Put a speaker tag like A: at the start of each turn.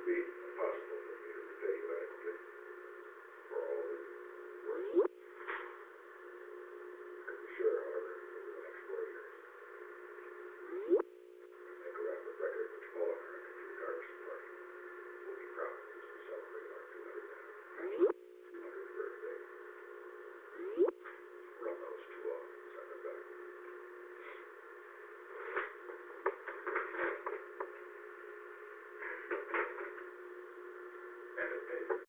A: be impossible for me to repay you adequately for all the work. I can be sure, however, over the next 4 years, we make a rapid record which all Americans, regardless of party, will be proud of as we celebrate our 200th birthday. Run those two off and send them back. And it paid.